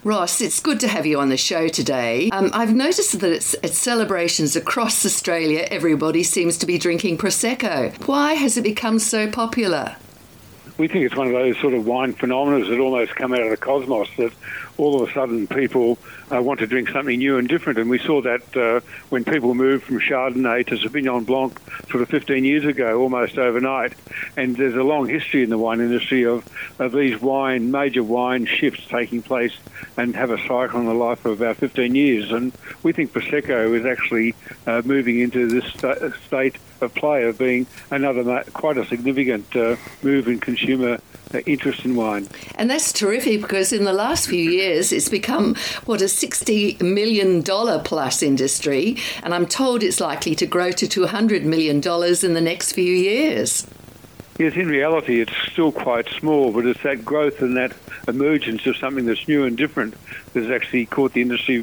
Ross, it's good to have you on the show today. I've noticed that at celebrations across Australia, everybody seems to be drinking Prosecco. Why has it become so popular? We think it's one of those sort of wine phenomena that almost come out of the cosmos, that all of a sudden people want to drink something new and different. And we saw that when people moved from Chardonnay to Sauvignon Blanc sort of 15 years ago, almost overnight. And there's a long history in the wine industry of these major wine shifts taking place and have a cycle in the life of about 15 years. And we think Prosecco is actually moving into this state of play of being another quite a significant move in consumer interest in wine. And that's terrific, because in the last few years it's become, a $60 million plus industry, and I'm told it's likely to grow to $200 million in the next few years. Yes, in reality it's still quite small, but it's that growth and that emergence of something that's new and different that's actually caught the industry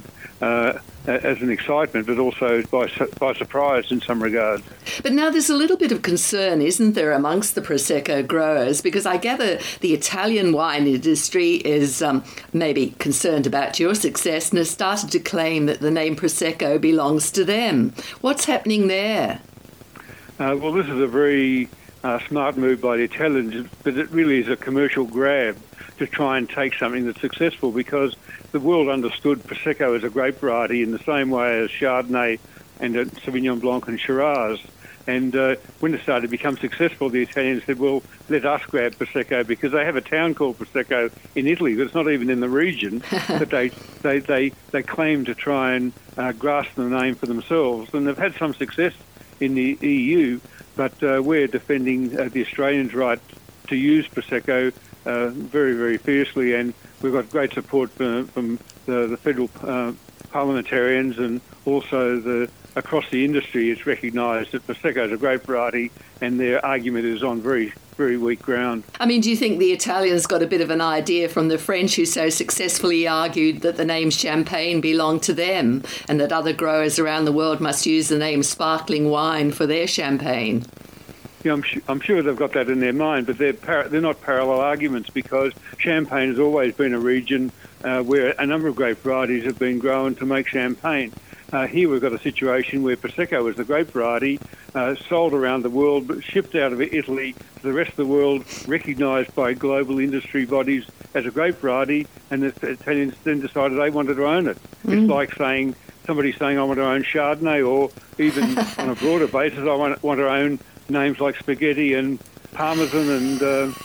as an excitement, but also by surprise in some regards. But now there's a little bit of concern, isn't there, amongst the Prosecco growers, because I gather the Italian wine industry is maybe concerned about your success and has started to claim that the name Prosecco belongs to them. What's happening there? Well, this is a very smart move by the Italians, but it really is a commercial grab to try and take something that's successful, because the world understood Prosecco as a grape variety in the same way as Chardonnay and Sauvignon Blanc and Shiraz. And when it started to become successful, the Italians said, well, let us grab Prosecco, because they have a town called Prosecco in Italy that's not even in the region, but they claim to try and grasp the name for themselves. And they've had some success in the EU, but we're defending the Australians' right to use Prosecco very, very fiercely, and we've got great support from the federal parliamentarians, and also across the industry. It's recognised that Prosecco is a grape variety, and their argument is on very, very weak ground. I mean, do you think the Italians got a bit of an idea from the French, who so successfully argued that the name Champagne belonged to them, and that other growers around the world must use the name sparkling wine for their champagne? Yeah, I'm sure they've got that in their mind, but they're not parallel arguments, because Champagne has always been a region where a number of grape varieties have been grown to make champagne. Here we've got a situation where Prosecco is the grape variety, sold around the world, but shipped out of Italy to the rest of the world, recognised by global industry bodies as a grape variety, and the Italians then decided they wanted to own it. It's like somebody saying, I want to own Chardonnay, or even on a broader basis, I want to own names like spaghetti and parmesan and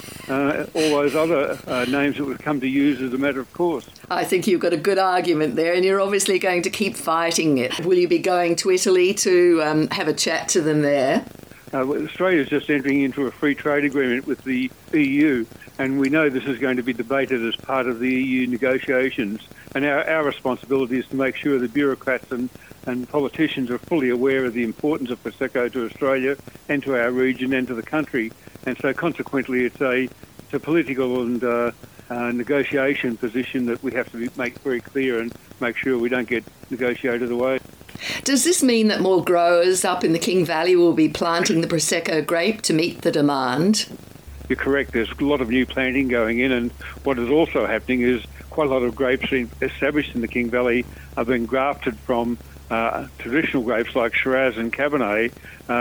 all those other names that we've come to use as a matter of course. I think you've got a good argument there, and you're obviously going to keep fighting it. Will you be going to Italy to have a chat to them there? Australia is just entering into a free trade agreement with the EU, and we know this is going to be debated as part of the EU negotiations. And our responsibility is to make sure the bureaucrats and politicians are fully aware of the importance of Prosecco to Australia and to our region and to the country. And so consequently it's a political and negotiation position that we have to make very clear and make sure we don't get negotiated away. Does this mean that more growers up in the King Valley will be planting the Prosecco grape to meet the demand? You're correct. There's a lot of new planting going in, and what is also happening is quite a lot of grapes established in the King Valley are being grafted from traditional grapes like Shiraz and Cabernet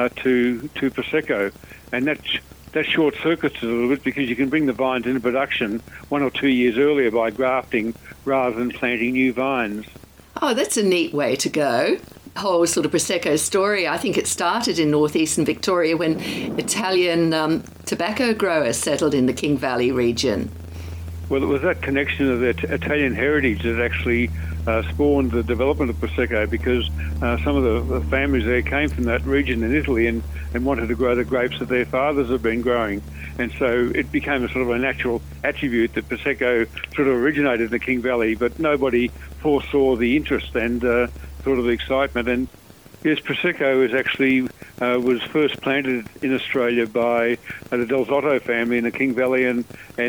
to Prosecco, and that short circuits it a little bit, because you can bring the vines into production 1 or 2 years earlier by grafting rather than planting new vines. Oh, that's a neat way to go. The whole sort of Prosecco story, I think it started in northeastern Victoria when Italian tobacco growers settled in the King Valley region. Well, it was that connection of the Italian heritage that actually spawned the development of Prosecco, because some of the families there came from that region in Italy and wanted to grow the grapes that their fathers had been growing. And so it became a sort of a natural attribute that Prosecco sort of originated in the King Valley, but nobody foresaw the interest and sort of the excitement. And yes, Prosecco is actually was first planted in Australia by the Del Zotto family in the King Valley, and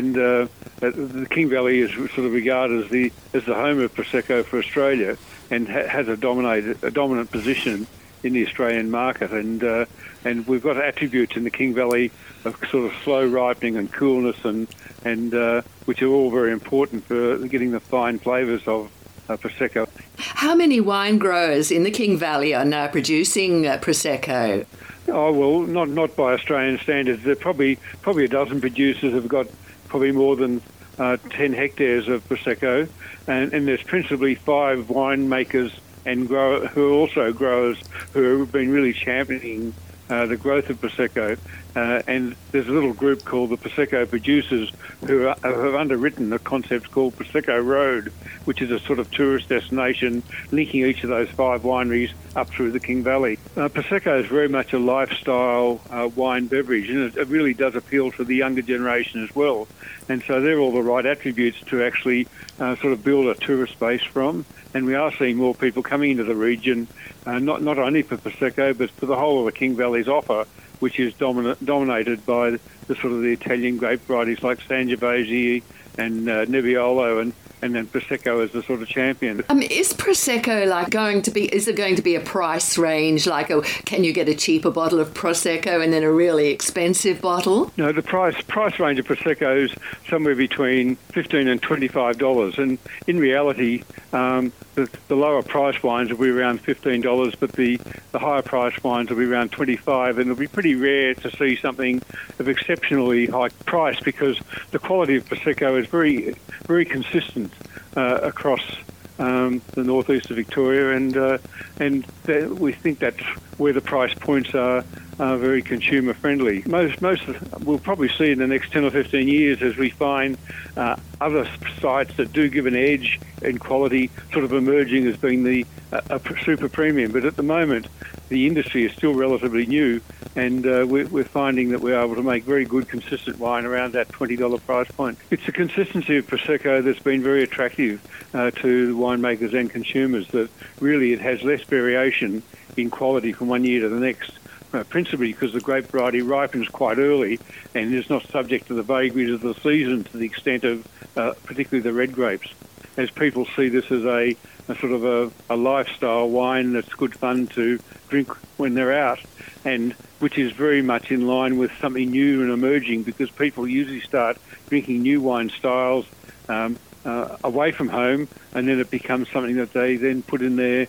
the King Valley is sort of regarded as the home of Prosecco for Australia, and has a dominant position in the Australian market, and we've got attributes in the King Valley of sort of slow ripening and coolness, and which are all very important for getting the fine flavours of Prosecco. How many wine growers in the King Valley are now producing Prosecco? Oh, well, not by Australian standards. There are probably a dozen producers have got probably more than 10 hectares of Prosecco, and there's principally 5 winemakers and who are also growers who have been really championing the growth of Prosecco. And there's a little group called the Prosecco Producers who have underwritten a concept called Prosecco Road, which is a sort of tourist destination linking each of those 5 wineries up through the King Valley. Prosecco is very much a lifestyle wine beverage, and it really does appeal to the younger generation as well. And so they're all the right attributes to actually sort of build a tourist base from. And we are seeing more people coming into the region, not only for Prosecco, but for the whole of the King Valley's offer, which is dominated by the sort of the Italian grape varieties like Sangiovese and Nebbiolo, and then Prosecco as the sort of champion. Is Prosecco is there going to be a price range? Can you get a cheaper bottle of Prosecco and then a really expensive bottle? No, the price range of Prosecco is somewhere between $15 and $25. And in reality, the lower price wines will be around $15, but the higher price wines will be around $25. And it'll be pretty rare to see something of exceptionally high price, because the quality of Prosecco is very, very consistent across the northeast of Victoria, and we think that's where the price points are very consumer friendly. Most we'll probably see in the next 10 or 15 years as we find other sites that do give an edge in quality sort of emerging as being a super premium. But at the moment, the industry is still relatively new, and we're finding that we're able to make very good, consistent wine around that $20 price point. It's the consistency of Prosecco that's been very attractive to winemakers and consumers, that really it has less variation in quality from one year to the next, principally because the grape variety ripens quite early and is not subject to the vagaries of the season to the extent of particularly the red grapes. As people see this as a sort of a lifestyle wine that's good fun to drink when they're out, and which is very much in line with something new and emerging, because people usually start drinking new wine styles away from home, and then it becomes something that they then put in their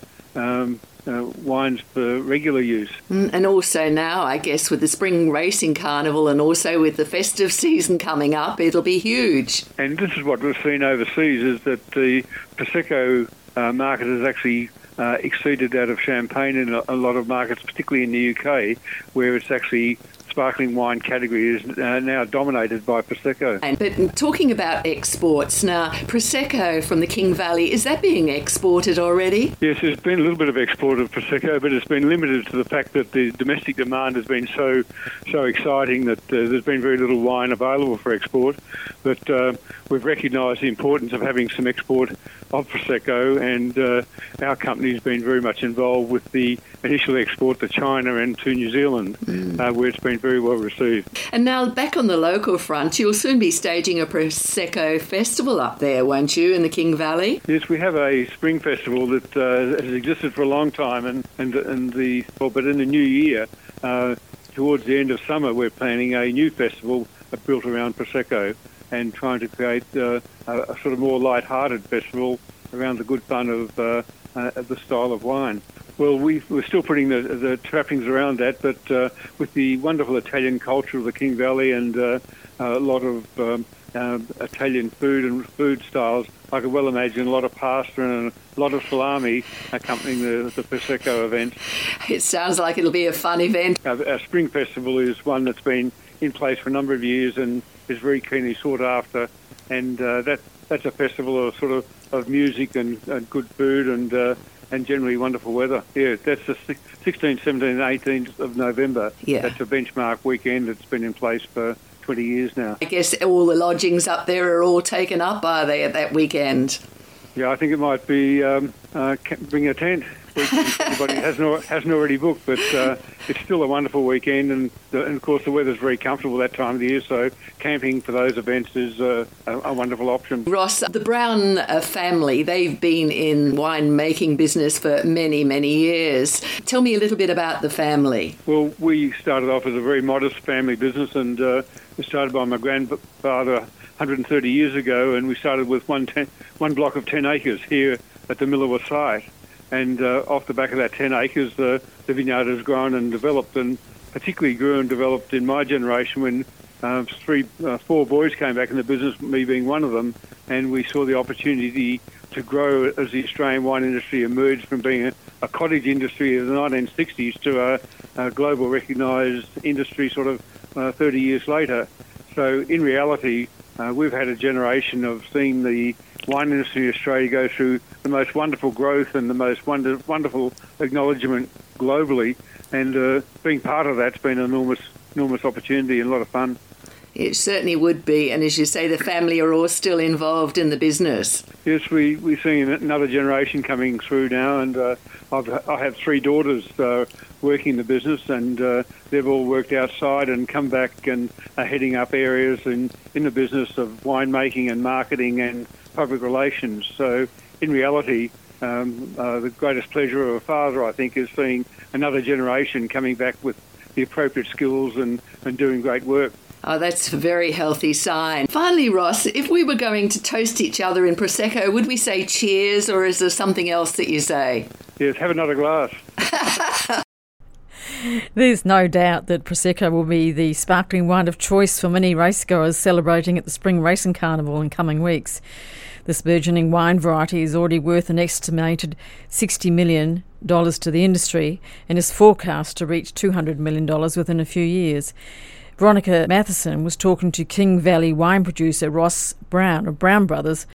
wines for regular use. And also now, I guess, with the Spring Racing Carnival and also with the festive season coming up, it'll be huge. And this is what we've seen overseas, is that the Prosecco market has actually exceeded that of Champagne in a lot of markets, particularly in the UK, where it's actually sparkling wine category is now dominated by Prosecco. But talking about exports now, Prosecco from the King Valley, is that being exported already? Yes, there's been a little bit of export of Prosecco, but it's been limited to the fact that the domestic demand has been so exciting that there's been very little wine available for export. But we've recognised the importance of having some export of Prosecco, and our company's been very much involved with the initial export to China and to New Zealand, where it's been very well received. And now back on the local front, you'll soon be staging a Prosecco festival up there, won't you, in the King Valley? Yes, we have a spring festival that has existed for a long time, but in the new year, towards the end of summer, we're planning a new festival built around Prosecco, and trying to create a sort of more light-hearted festival around the good fun of the style of wine. Well, we're still putting the trappings around that, but with the wonderful Italian culture of the King Valley and a lot of Italian food and food styles, I could well imagine a lot of pasta and a lot of salami accompanying the Prosecco event. It sounds like it'll be a fun event. Our spring festival is one that's been in place for a number of years and is very keenly sought after, and that's a festival of sort of music and good food and generally wonderful weather. Yeah, that's the 16th, 17th and 18th of November. Yeah. That's a benchmark weekend that's been in place for 20 years now. I guess all the lodgings up there are all taken up, are they, at that weekend? Yeah, I think it might be bring a tent. weekend if anybody hasn't already booked. But it's still a wonderful weekend, and of course the weather's very comfortable that time of the year, so camping for those events is a wonderful option. Ross, the Brown family, they've been in wine-making business for many, many years. Tell me a little bit about the family. Well, we started off as a very modest family business, and it was started by my grandfather 130 years ago, and we started with one block of 10 acres here at the Millawa site. And off the back of that 10 acres, the vineyard has grown and developed, and particularly grew and developed in my generation when 4 boys came back in the business, me being one of them, and we saw the opportunity to grow as the Australian wine industry emerged from being a cottage industry of the 1960s to a global recognised industry sort of 30 years later. So in reality, we've had a generation of seeing the wine industry in Australia go through the most wonderful growth and the most wonderful acknowledgement globally, and being part of that's been an enormous opportunity and a lot of fun. It certainly would be, and as you say, the family are all still involved in the business. Yes, we're seeing another generation coming through now, and I have 3 daughters working in the business, and they've all worked outside and come back and are heading up areas in the business of winemaking and marketing and public relations. So in reality, the greatest pleasure of a father, I think, is seeing another generation coming back with the appropriate skills and doing great work. Oh, that's a very healthy sign. Finally, Ross, if we were going to toast each other in Prosecco, would we say cheers, or is there something else that you say? Yes, have another glass. There's no doubt that Prosecco will be the sparkling wine of choice for many racegoers celebrating at the Spring Racing Carnival in coming weeks. This burgeoning wine variety is already worth an estimated $60 million to the industry and is forecast to reach $200 million within a few years. Veronica Matheson was talking to King Valley wine producer Ross Brown of Brown Brothers